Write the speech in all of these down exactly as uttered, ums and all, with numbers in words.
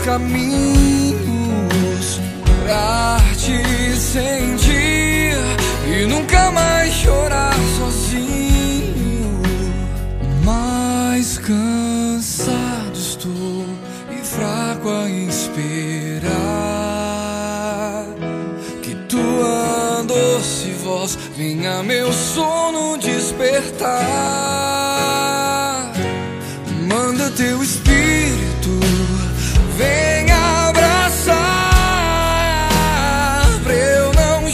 caminhos pra te sentir e nunca mais chorar sozinho. Mas cansado estou e fraco a esperar que tua doce voz venha meu sono despertar. Manda teu espírito, vem abraçar pra eu não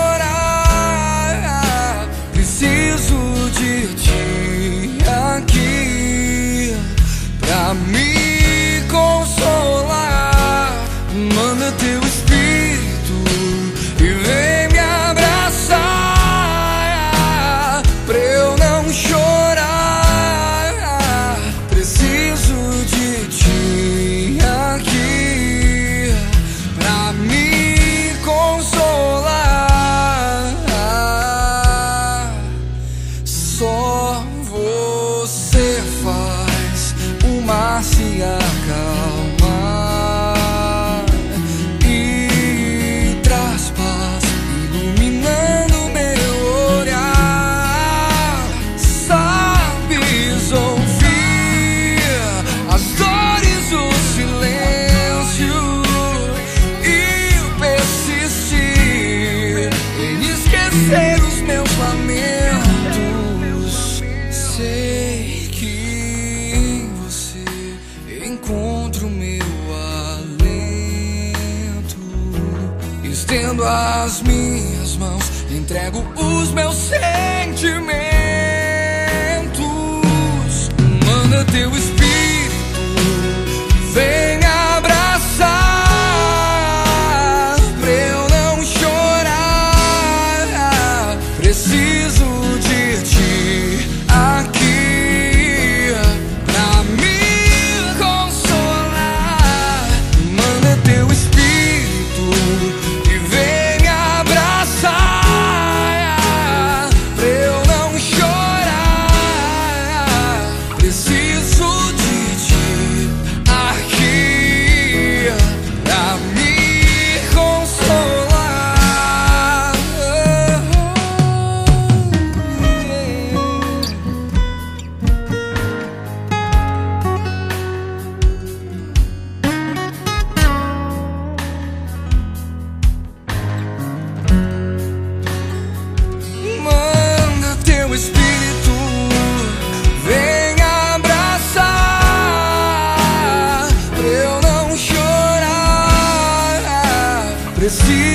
chorar. Preciso de ti aqui pra me consolar. Manda teu espírito e vem me abraçar pra eu não chorar. Preciso de ti aqui pra me consolar. Só você faz o mar se acalmar e traz paz, iluminando meu olhar. Sabes ouvir as dores, o silêncio e persistir em esquecer os meus lamentos. Sei que em você encontro meu alento. Estendo as minhas mãos, entrego os meus sentimentos. Manda teu espírito, vem abraçar pra eu não chorar. Preciso de ti aqui pra me consolar. Manda teu espírito e vem me abraçar pra eu não chorar. Preciso de ti aqui pra me consolar. Manda teu espírito, vem abraçar pra eu não chorar. Preciso